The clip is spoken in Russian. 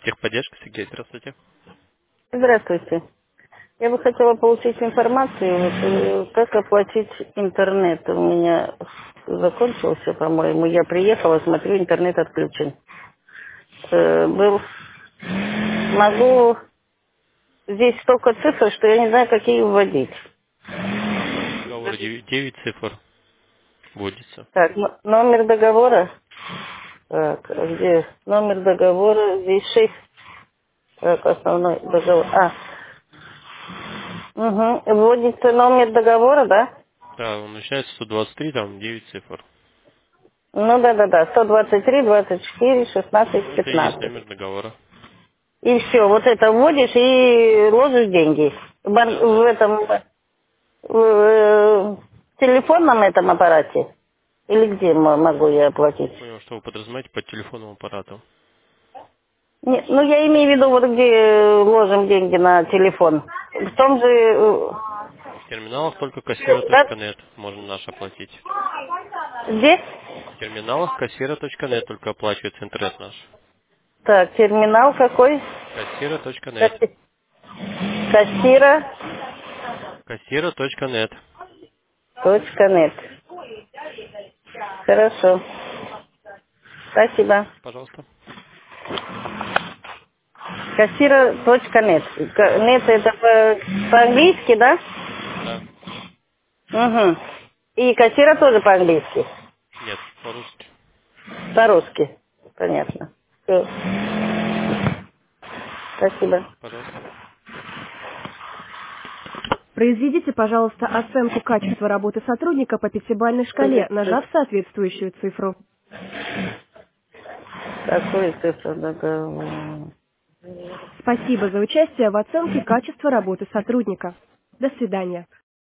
Техподдержка, Сергей, здравствуйте. Здравствуйте. Я бы хотела получить информацию, как оплатить интернет. У меня закончился, по-моему. Я приехала, смотрю, интернет отключен. Был. Могу. Здесь столько цифр, что я не знаю, какие вводить. Номер договора 9 цифр вводится. Так, номер договора. Так, а где номер договора? Здесь 6. Так, основной договор. Угу. Вводится номер договора, да? Да, он начинается 123, там 9 цифр. Ну да. 123, 24, 16, Это и есть 15. номер договора. И все, вот это вводишь и ложишь деньги. Да, В да. этом в телефонном этом аппарате? Или где могу я Не оплатить? понял, что вы подразумеваете под телефонным аппаратом. Ну, я имею в виду, вот где ложим деньги на телефон. В том же... В терминалах только Да? кассира.нет можно наш оплатить. Где? В терминалах кассира.нет только оплачивается интернет наш. Так, терминал какой? Кассира.нет. Касси- Кассира. Кассира.нет. .нет. Хорошо. Спасибо. Пожалуйста. Кассира.нет. Да, Нет это по-английски, да? да. Угу. И кассира тоже по-английски. Нет, по-русски. По-русски. Понятно. Всё. Спасибо. Пожалуйста. Произведите, пожалуйста, оценку качества работы сотрудника по пятибалльной шкале, нажав соответствующую цифру. Какой цифр договора? Спасибо за участие в оценке качества работы сотрудника. До свидания.